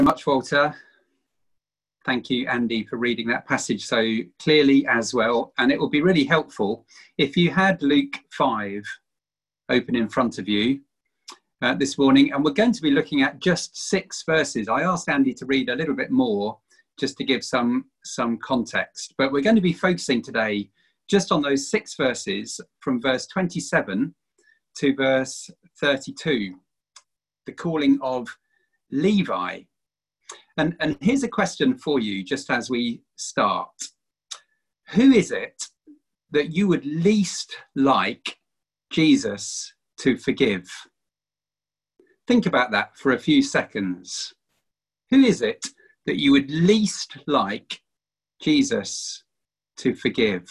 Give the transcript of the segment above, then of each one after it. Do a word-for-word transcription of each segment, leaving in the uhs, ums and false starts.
much, Walter. Thank you, Andy, for reading that passage so clearly as well. And it would be really helpful if you had Luke five open in front of you uh, this morning. And we're going to be looking at just six verses. I asked Andy to read a little bit more just to give some, some context. But we're going to be focusing today just on those six verses from verse twenty-seven to verse thirty-two, the calling of Levi. And, and here's a question for you, just as we start. Who is it that you would least like Jesus to forgive? Think about that for a few seconds. Who is it that you would least like Jesus to forgive?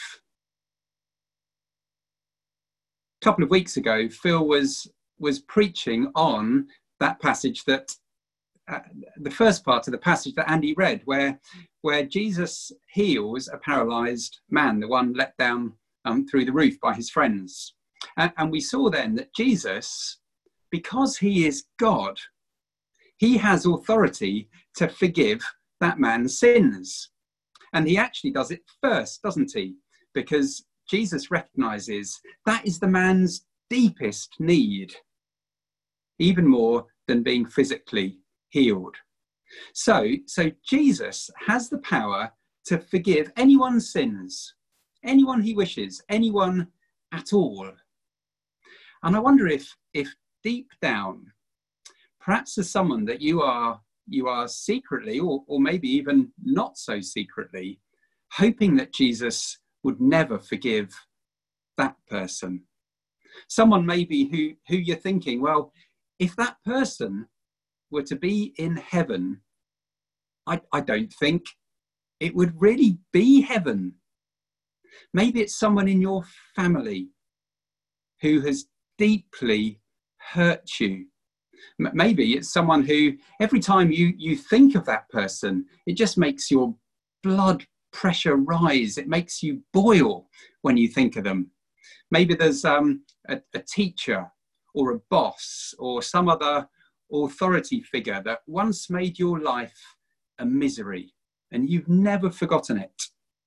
A couple of weeks ago, Phil was, was preaching on that passage that Uh, the first part of the passage that Andy read, where where Jesus heals a paralysed man, the one let down um, through the roof by his friends. And, and we saw then that Jesus, because he is God, he has authority to forgive that man's sins. And he actually does it first, doesn't he? Because Jesus recognises that is the man's deepest need, even more than being physically healed. So, so Jesus has the power to forgive anyone's sins, anyone he wishes, anyone at all. And I wonder if, if deep down, perhaps as someone that you are, you are secretly, or, or maybe even not so secretly, hoping that Jesus would never forgive that person. Someone maybe who, who you're thinking, well, if that person were to be in heaven, I, I don't think it would really be heaven. Maybe it's someone in your family who has deeply hurt you. M- maybe it's someone who, every time you, you think of that person, it just makes your blood pressure rise. It makes you boil when you think of them. Maybe there's um, a, a teacher or a boss or some other authority figure that once made your life a misery and you've never forgotten it.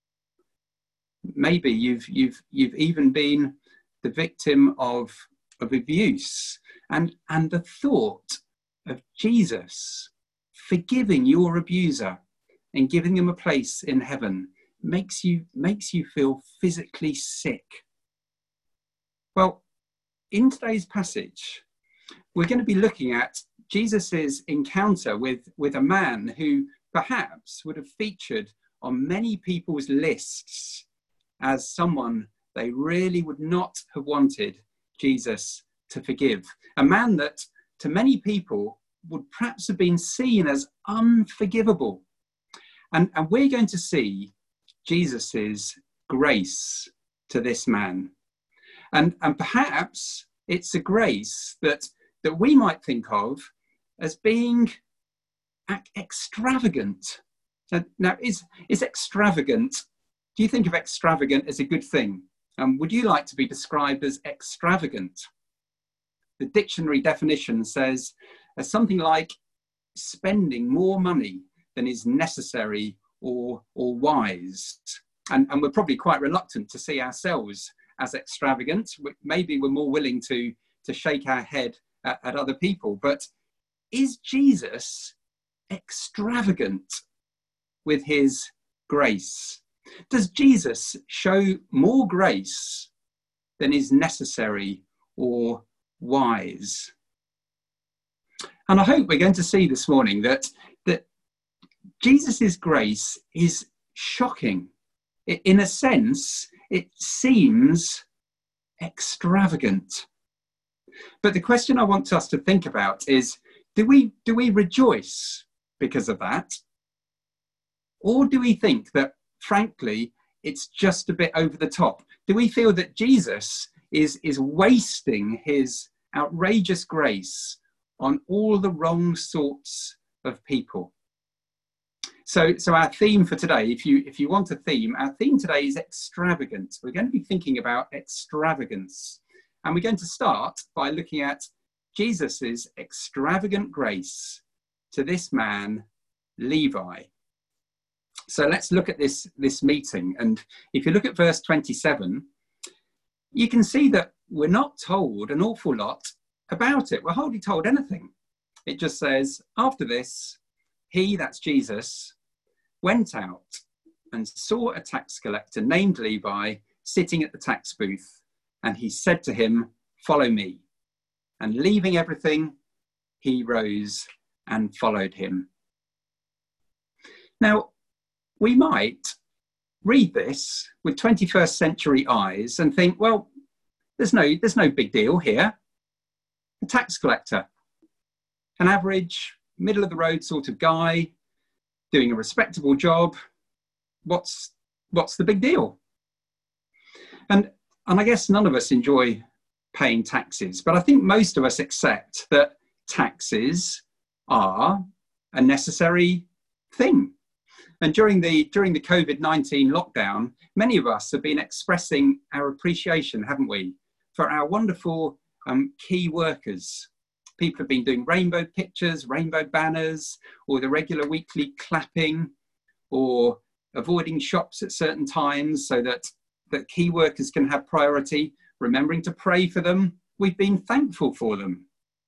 Maybe you've you've you've even been the victim of of abuse, and and the thought of Jesus forgiving your abuser and giving him a place in heaven makes you makes you feel physically sick. Well, in today's passage, we're going to be looking at Jesus's encounter with, with a man who perhaps would have featured on many people's lists as someone they really would not have wanted Jesus to forgive. A man that to many people would perhaps have been seen as unforgivable. And, and we're going to see Jesus's grace to this man. And, and perhaps it's a grace that, that we might think of as being extravagant. Now, now is, is extravagant, do you think of extravagant as a good thing? Um, would you like to be described as extravagant? The dictionary definition says as something like spending more money than is necessary or, or wise. And, and we're probably quite reluctant to see ourselves as extravagant. Maybe we're more willing to, to shake our head at, at other people. But is Jesus extravagant with his grace? Does Jesus show more grace than is necessary or wise? And I hope we're going to see this morning that, that Jesus's grace is shocking. In a sense, it seems extravagant. But the question I want us to think about is, do we, do we rejoice because of that? Or do we think that, frankly, it's just a bit over the top? Do we feel that Jesus is, is wasting his outrageous grace on all the wrong sorts of people? So, so our theme for today, if you, if you want a theme, our theme today is extravagant. We're going to be thinking about extravagance. And we're going to start by looking at Jesus's extravagant grace to this man Levi. So let's look at this, this meeting. And if you look at verse twenty-seven, you can see that we're not told an awful lot about it. We're hardly told anything. It just says, after this, he, that's Jesus, went out and saw a tax collector named Levi sitting at the tax booth. And he said to him, follow me. And leaving everything, he rose and followed him. Now, we might read this with twenty-first century eyes and think, well, there's no, there's no big deal here. A tax collector, an average, middle of the road sort of guy, doing a respectable job. What's, what's the big deal? And, and I guess none of us enjoy paying taxes, but I think most of us accept that taxes are a necessary thing. And during the during the COVID nineteen lockdown, many of us have been expressing our appreciation, haven't we, for our wonderful um, key workers. People have been doing rainbow pictures, rainbow banners, or the regular weekly clapping, or avoiding shops at certain times so that, that key workers can have priority, remembering to pray for them. We've been thankful for them.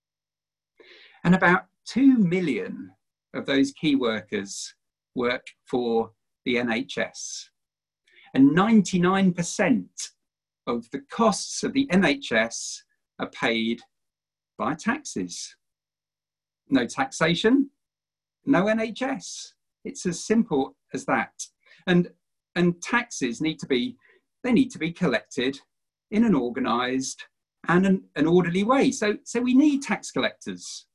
And about two million of those key workers work for the N H S. And ninety-nine percent of the costs of the N H S are paid by taxes. No taxation, no N H S. It's as simple as that. And, and taxes need to be, they need to be collected in an organised and an, an orderly way. So, so we need tax collectors.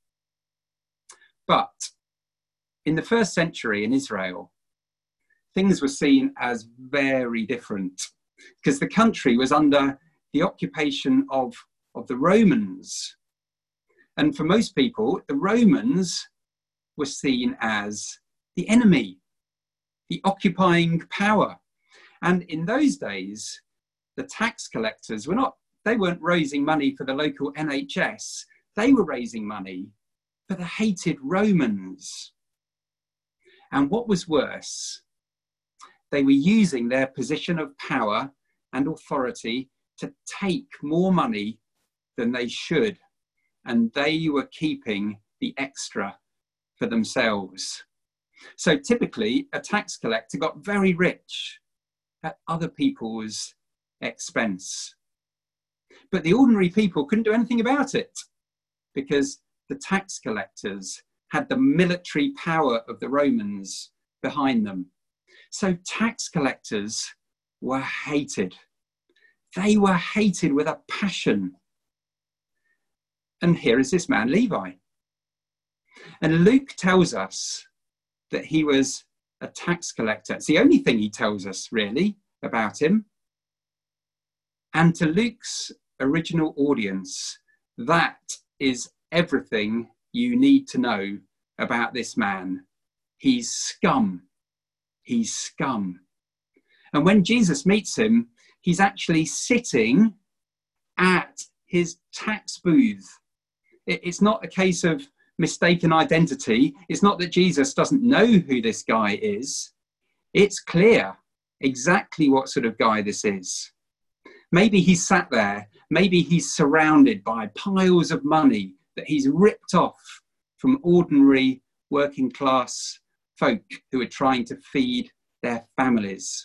But in the first century in Israel, things were seen as very different because the country was under the occupation of, of the Romans. And for most people, the Romans were seen as the enemy, the occupying power. And in those days, the tax collectors were not, they weren't raising money for the local N H S. They were raising money for the hated Romans. And what was worse, they were using their position of power and authority to take more money than they should. And they were keeping the extra for themselves. So typically, a tax collector got very rich at other people's expense. But the ordinary people couldn't do anything about it because the tax collectors had the military power of the Romans behind them. So tax collectors were hated. They were hated with a passion. And here is this man, Levi. And Luke tells us that he was a tax collector. It's the only thing he tells us, really, about him. And to Luke's original audience, that is everything you need to know about this man. He's scum. He's scum. And when Jesus meets him, he's actually sitting at his tax booth. It's not a case of mistaken identity. It's not that Jesus doesn't know who this guy is. It's clear exactly what sort of guy this is. Maybe he's sat there. Maybe he's surrounded by piles of money that he's ripped off from ordinary working class folk who are trying to feed their families.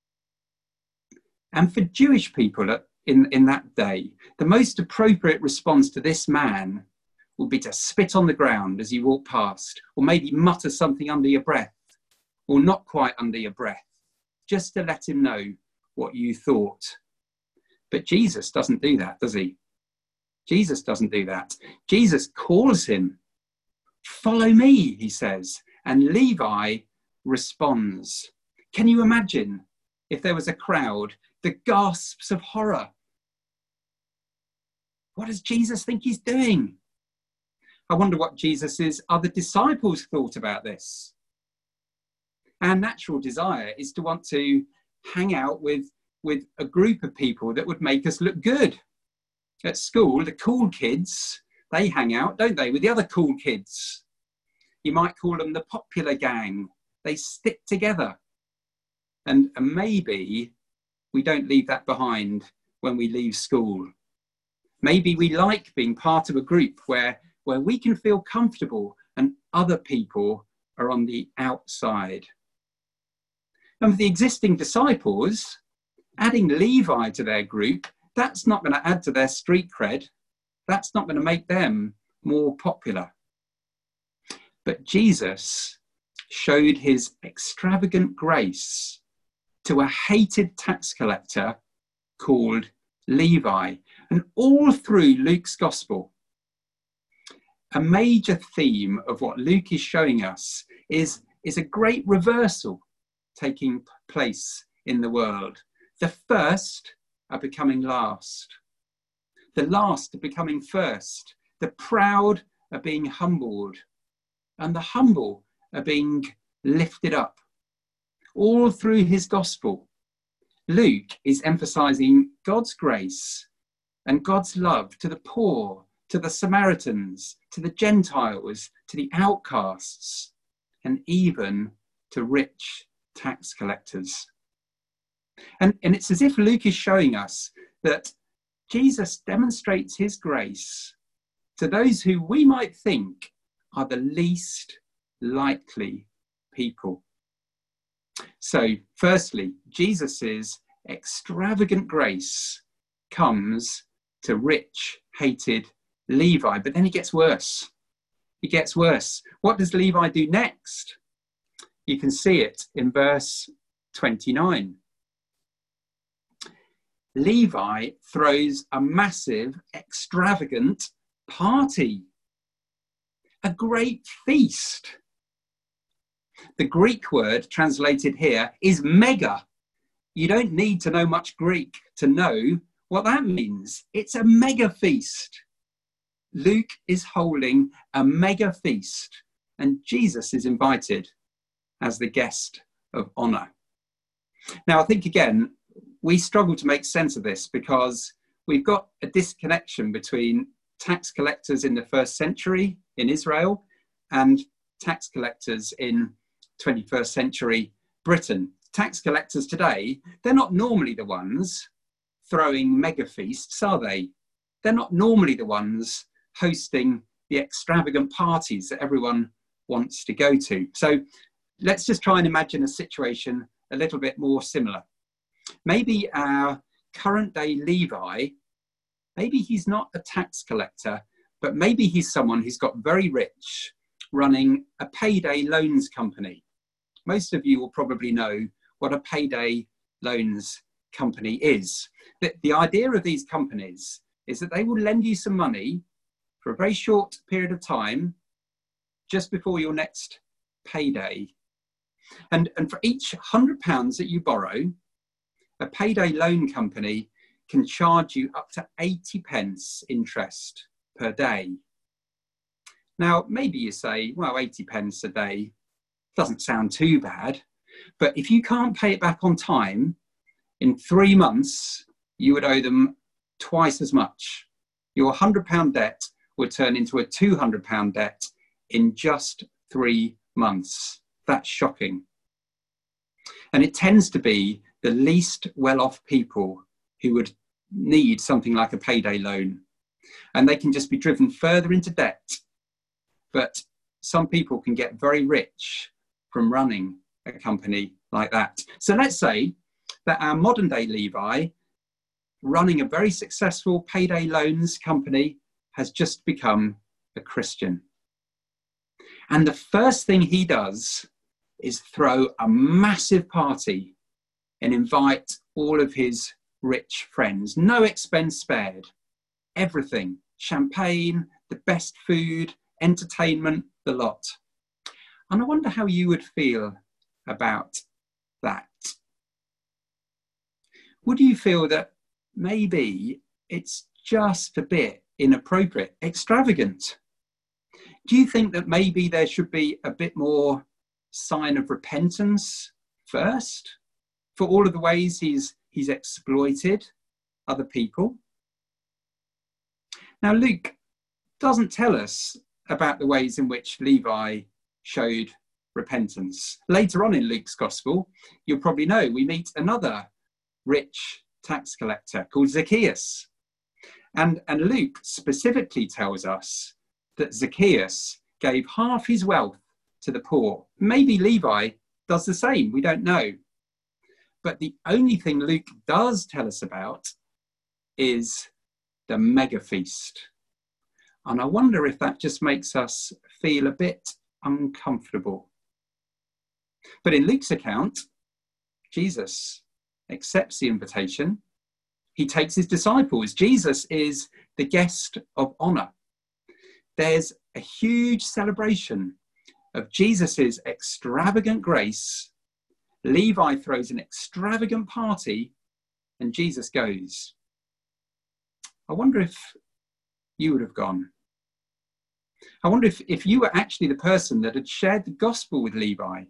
And for Jewish people in, in that day, the most appropriate response to this man would be to spit on the ground as you walk past, or maybe mutter something under your breath, or not quite under your breath, just to let him know what you thought. But Jesus doesn't do that, does he? Jesus doesn't do that. Jesus calls him. Follow me, he says. And Levi responds. Can you imagine if there was a crowd, the gasps of horror? What does Jesus think he's doing? I wonder what Jesus's other disciples thought about this. Our natural desire is to want to hang out with, with a group of people that would make us look good. At school, the cool kids, they hang out, don't they, with the other cool kids. You might call them the popular gang. They stick together. And, and maybe we don't leave that behind when we leave school. Maybe we like being part of a group where, where we can feel comfortable and other people are on the outside. And for the existing disciples, adding Levi to their group, that's not going to add to their street cred. That's not going to make them more popular. But Jesus showed his extravagant grace to a hated tax collector called Levi. And all through Luke's gospel, a major theme of what Luke is showing us is, is a great reversal taking place in the world. The first are becoming last. The last are becoming first. The proud are being humbled. And the humble are being lifted up. All through his gospel, Luke is emphasizing God's grace and God's love to the poor, to the Samaritans, to the Gentiles, to the outcasts, and even to rich tax collectors. And, and it's as if Luke is showing us that Jesus demonstrates his grace to those who we might think are the least likely people. So, firstly, Jesus's extravagant grace comes to rich, hated Levi, but then it gets worse. It gets worse. What does Levi do next? You can see it in verse twenty-nine. Levi throws a massive, extravagant party, a great feast. The Greek word translated here is mega. You don't need to know much Greek to know what that means. It's a mega feast. Luke is holding a mega feast, and Jesus is invited as the guest of honor. Now, I think, again, we struggle to make sense of this because we've got a disconnection between tax collectors in the first century in Israel and tax collectors in twenty-first century Britain. Tax collectors today, they're not normally the ones throwing mega feasts, are they? They're not normally the ones hosting the extravagant parties that everyone wants to go to. So let's just try and imagine a situation a little bit more similar. Maybe our current day Levi, maybe he's not a tax collector, but maybe he's someone who's got very rich, running a payday loans company. Most of you will probably know what a payday loans company is. The, the idea of these companies is that they will lend you some money for a very short period of time, just before your next payday. And, and for each one hundred pounds that you borrow, a payday loan company can charge you up to eighty pence interest per day. Now, maybe you say, well, eighty pence a day doesn't sound too bad, but if you can't pay it back on time, in three months, you would owe them twice as much. Your one hundred pound debt would turn into a two hundred pound debt in just three months. That's shocking. And it tends to be the least well-off people who would need something like a payday loan. And they can just be driven further into debt. But some people can get very rich from running a company like that. So let's say that our modern day Levi, running a very successful payday loans company, has just become a Christian. And the first thing he does is throw a massive party and invite all of his rich friends. No expense spared. Everything. Champagne, the best food, entertainment, the lot. And I wonder how you would feel about that. Would you feel that maybe it's just a bit inappropriate, extravagant? Do you think that maybe there should be a bit more sign of repentance first for all of the ways he's he's exploited other people? Now, Luke doesn't tell us about the ways in which Levi showed repentance. Later on in Luke's gospel, you'll probably know we meet another rich tax collector called Zacchaeus. And, and Luke specifically tells us that Zacchaeus gave half his wealth to the poor. Maybe Levi does the same, we don't know. But the only thing Luke does tell us about is the mega feast. And I wonder if that just makes us feel a bit uncomfortable. But in Luke's account, Jesus accepts the invitation. He takes his disciples. Jesus is the guest of honor. There's a huge celebration of Jesus's extravagant grace. Levi throws an extravagant party and Jesus goes. I wonder if you would have gone. I wonder if, if you were actually the person that had shared the gospel with Levi.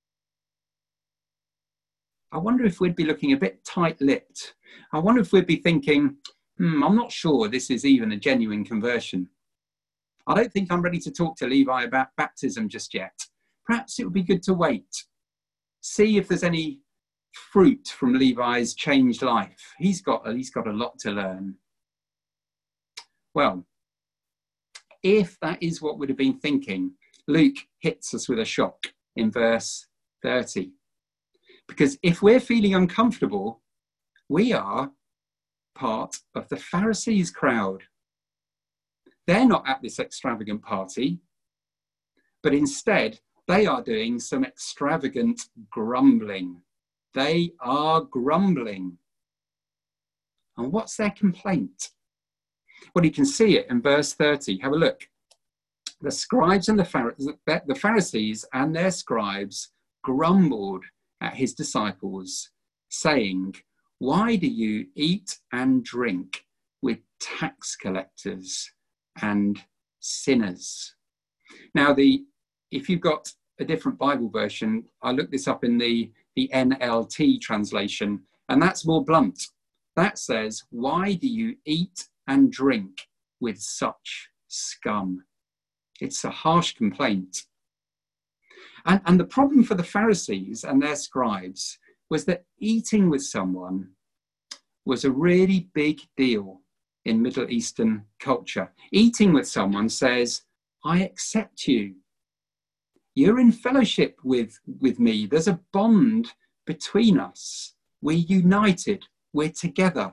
I wonder if we'd be looking a bit tight-lipped. I wonder if we'd be thinking, hmm, I'm not sure this is even a genuine conversion. I don't think I'm ready to talk to Levi about baptism just yet. Perhaps it would be good to wait. See if there's any fruit from Levi's changed life. He's got, he's got a lot to learn. Well, if that is what we'd have been thinking, Luke hits us with a shock in verse thirty. Because if we're feeling uncomfortable, we are part of the Pharisees' crowd. They're not at this extravagant party, but instead they are doing some extravagant grumbling. They are grumbling. And what's their complaint? Well, you can see it in verse thirty. Have a look. The scribes and the, Pharisees, the Pharisees and their scribes grumbled at his disciples, saying, "Why do you eat and drink with tax collectors and sinners?" Now, the if you've got a different Bible version, I looked this up in the, the N L T translation, and that's more blunt. That says, "Why do you eat and drink with such scum?" It's a harsh complaint. And, and the problem for the Pharisees and their scribes was that eating with someone was a really big deal in Middle Eastern culture. Eating with someone says, "I accept you. You're in fellowship with, with me. There's a bond between us. We're united. We're together."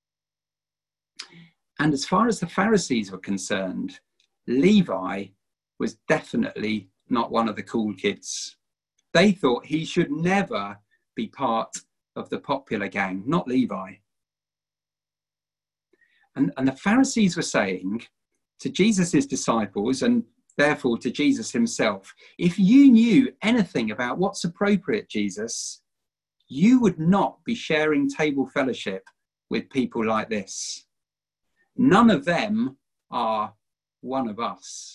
And as far as the Pharisees were concerned, Levi was definitely not one of the cool kids. They thought he should never be part of the popular gang, not Levi. And, and the Pharisees were saying to Jesus' disciples, and therefore to Jesus himself, if you knew anything about what's appropriate, Jesus, you would not be sharing table fellowship with people like this. None of them are one of us.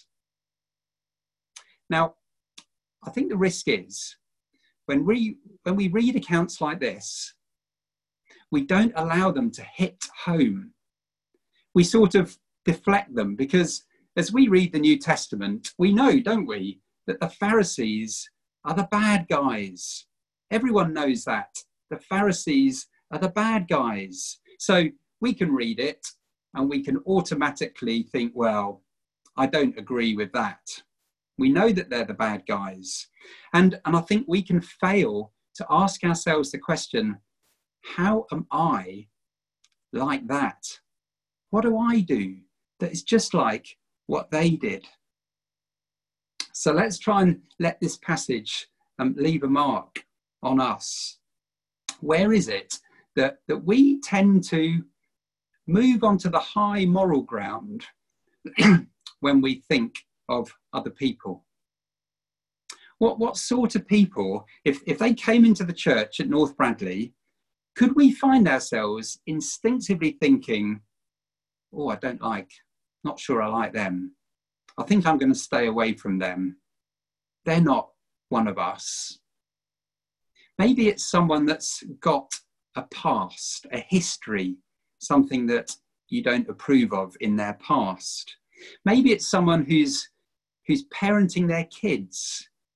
Now, I think the risk is when we, when we read accounts like this, we don't allow them to hit home. We sort of deflect them because as we read the New Testament, we know, don't we, that the Pharisees are the bad guys. Everyone knows that. The Pharisees are the bad guys. So we can read it and we can automatically think, well, I don't agree with that. We know that they're the bad guys. And, and I think we can fail to ask ourselves the question, how am I like that? What do I do that is just like what they did? So let's try and let this passage um, leave a mark on us. Where is it that, that we tend to move onto the high moral ground when we think of other people? What, what sort of people, if, if they came into the church at North Bradley, could we find ourselves instinctively thinking, oh, I don't like, not sure I like them. I think I'm going to stay away from them. They're not one of us. Maybe it's someone that's got a past, a history, something that you don't approve of in their past. Maybe it's someone who's who's parenting their kids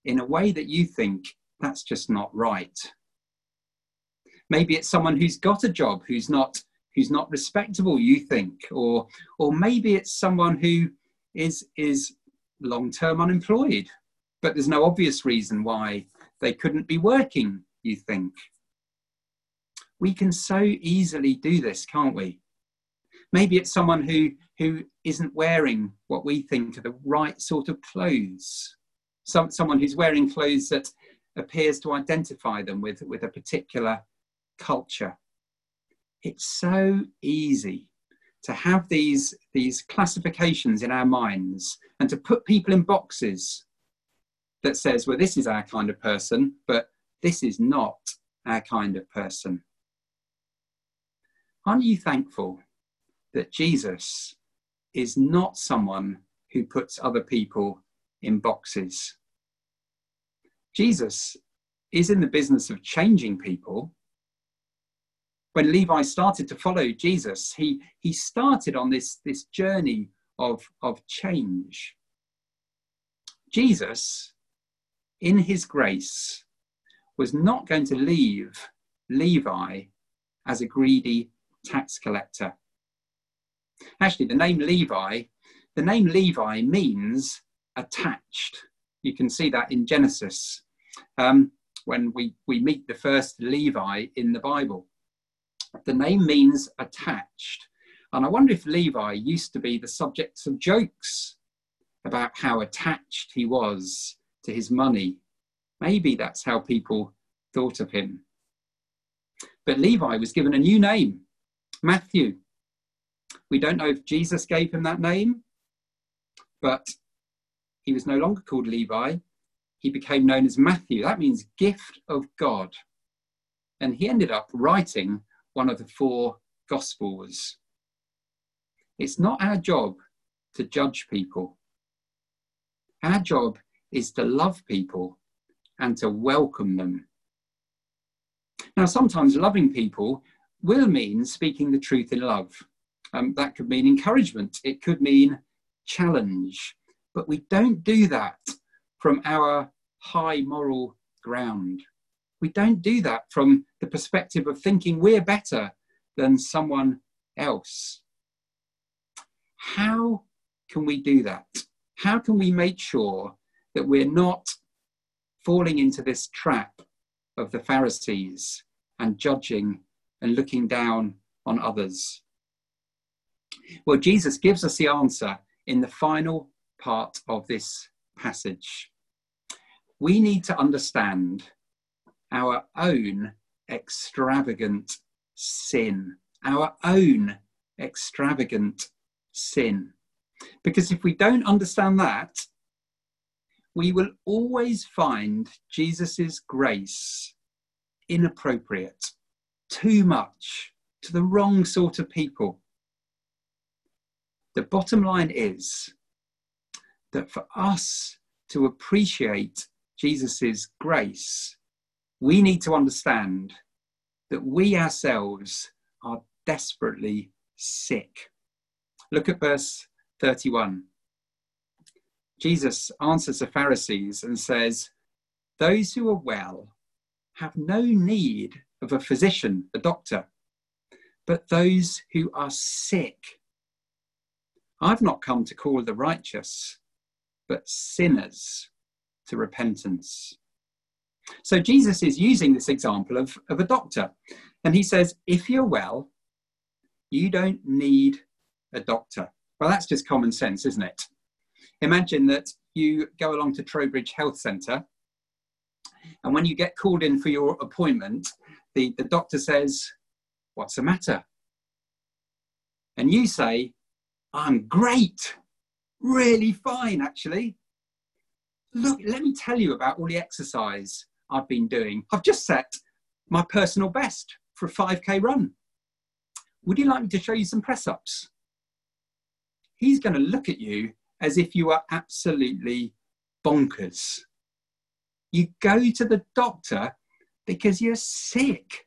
in a way that you think that's just not right. Maybe it's someone who's got a job who's not who's not respectable, you think, or or maybe it's someone who is is long-term unemployed, but there's no obvious reason why they couldn't be working, you think. We can so easily do this, can't we? Maybe it's someone who who isn't wearing what we think are the right sort of clothes. Some, someone who's wearing clothes that appears to identify them with, with a particular culture. It's so easy to have these, these classifications in our minds and to put people in boxes that says, well, this is our kind of person, but this is not our kind of person. Aren't you thankful that Jesus is not someone who puts other people in boxes? Jesus is in the business of changing people. When Levi started to follow Jesus, he, he started on this, this journey of, of change. Jesus, in his grace, was not going to leave Levi as a greedy tax collector. Actually, the name Levi, the name Levi means attached. You can see that in Genesis, um, when we, we meet the first Levi in the Bible. The name means attached. And I wonder if Levi used to be the subject of jokes about how attached he was to his money. Maybe that's how people thought of him. But Levi was given a new name, Matthew. We don't know if Jesus gave him that name, but he was no longer called Levi. He became known as Matthew. That means gift of God. And he ended up writing one of the four Gospels. It's not our job to judge people. Our job is to love people and to welcome them. Now, sometimes loving people will mean speaking the truth in love. Um, that could mean encouragement. It could mean challenge. But we don't do that from our high moral ground. We don't do that from the perspective of thinking we're better than someone else. How can we do that? How can we make sure that we're not falling into this trap of the Pharisees and judging and looking down on others? Well, Jesus gives us the answer in the final part of this passage. We need to understand our own extravagant sin, our own extravagant sin. Because if we don't understand that, we will always find Jesus's grace inappropriate, too much, to the wrong sort of people. The bottom line is that for us to appreciate Jesus's grace, we need to understand that we ourselves are desperately sick. Look at verse thirty-one. Jesus answers the Pharisees and says, "Those who are well have no need of a physician, a doctor, but those who are sick. I've not come to call the righteous, but sinners to repentance." So Jesus is using this example of, of a doctor. And he says, if you're well, you don't need a doctor. Well, that's just common sense, isn't it? Imagine that you go along to Trowbridge Health Centre, and when you get called in for your appointment, the, the doctor says, "What's the matter?" And you say, "I'm great, really fine, actually. Look, let me tell you about all the exercise I've been doing. I've just set my personal best for a five K run. Would you like me to show you some press-ups?" He's going to look at you as if you are absolutely bonkers. You go to the doctor because you're sick.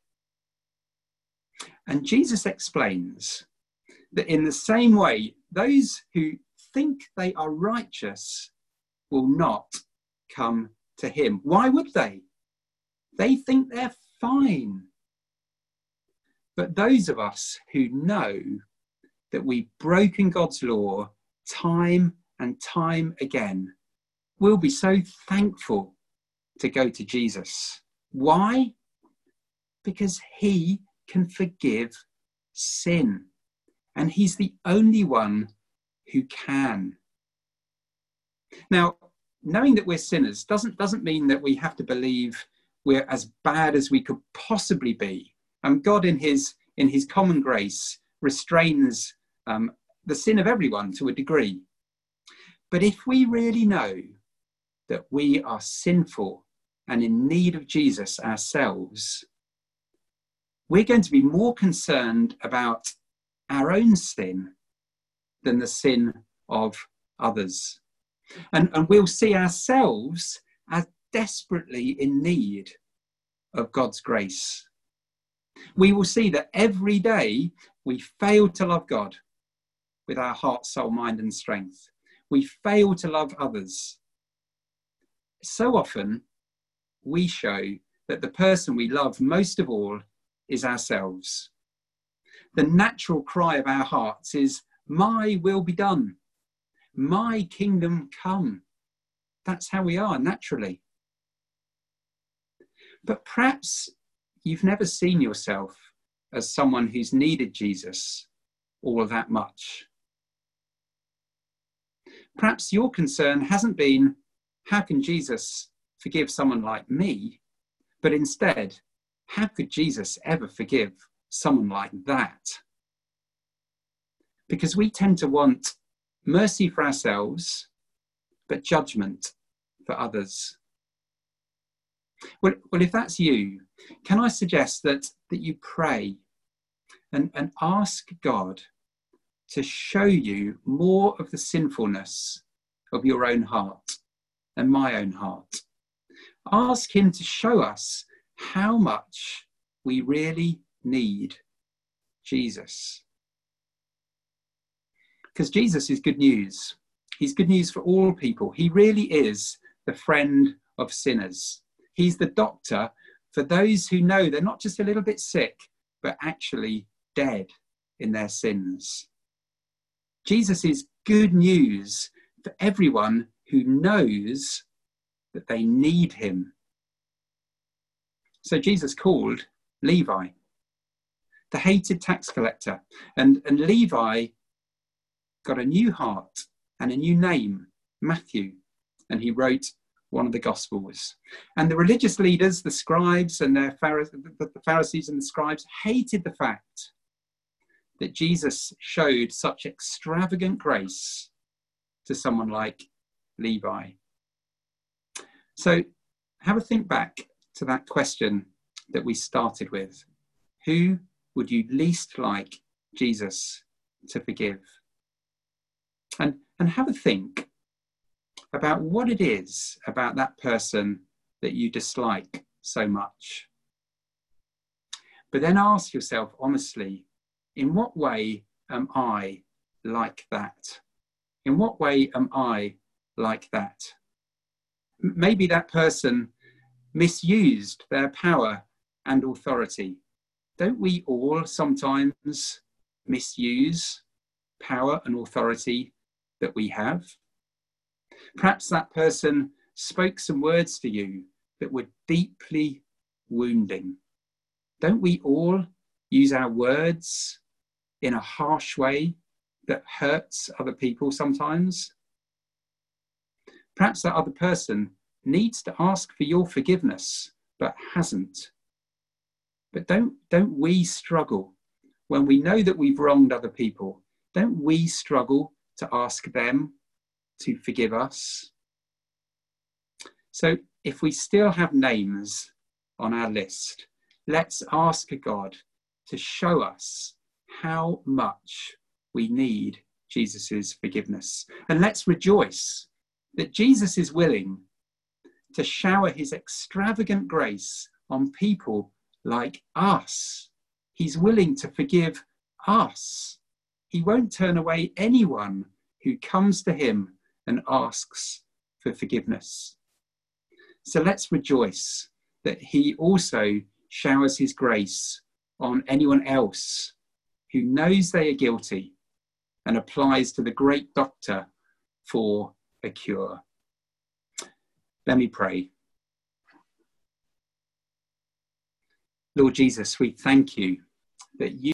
And Jesus explains that in the same way, those who think they are righteous will not come to him. Why would they? They think they're fine. But those of us who know that we've broken God's law time and time again will be so thankful to go to Jesus. Why? Because he can forgive sin, and he's the only one who can. Now, knowing that we're sinners doesn't, doesn't mean that we have to believe we're as bad as we could possibly be. Um, God, in his, in his common grace, restrains um, the sin of everyone to a degree. But if we really know that we are sinful and in need of Jesus ourselves, we're going to be more concerned about our own sin than the sin of others. And, and we'll see ourselves as desperately in need of God's grace. We will see that every day we fail to love God with our heart, soul, mind, and strength. We fail to love others. So often we show that the person we love most of all is ourselves. The natural cry of our hearts is, my will be done, my kingdom come. That's how we are naturally. But perhaps you've never seen yourself as someone who's needed Jesus all that much. Perhaps your concern hasn't been, how can Jesus forgive someone like me? But instead, how could Jesus ever forgive someone like that? Because we tend to want mercy for ourselves, but judgment for others. Well, well, if that's you, can I suggest that, that you pray and, and ask God to show you more of the sinfulness of your own heart and my own heart. Ask him to show us how much we really need Jesus. Because Jesus is good news. He's good news for all people. He really is the friend of sinners. He's the doctor for those who know they're not just a little bit sick, but actually dead in their sins. Jesus is good news for everyone who knows that they need him. So Jesus called Levi, the hated tax collector, and, and Levi got a new heart and a new name, Matthew, and he wrote one of the Gospels. And the religious leaders, the scribes and their Pharisees, the Pharisees and the scribes hated the fact that Jesus showed such extravagant grace to someone like Levi. So have a think back to that question that we started with. Who would you least like Jesus to forgive? And, and have a think about what it is about that person that you dislike so much. But then ask yourself honestly, in what way am I like that? In what way am I like that? Maybe that person misused their power and authority. Don't we all sometimes misuse power and authority that we have? Perhaps that person spoke some words to you that were deeply wounding. Don't we all use our words in a harsh way that hurts other people sometimes? Perhaps that other person needs to ask for your forgiveness, but hasn't. But don't, don't we struggle when we know that we've wronged other people? Don't we struggle to ask them to forgive us? So if we still have names on our list, let's ask God to show us how much we need Jesus's forgiveness. And let's rejoice that Jesus is willing to shower his extravagant grace on people like us. He's willing to forgive us. He won't turn away anyone who comes to him and asks for forgiveness. So let's rejoice that he also showers his grace on anyone else who knows they are guilty and applies to the great doctor for a cure. Let me pray. Lord Jesus, we thank you that you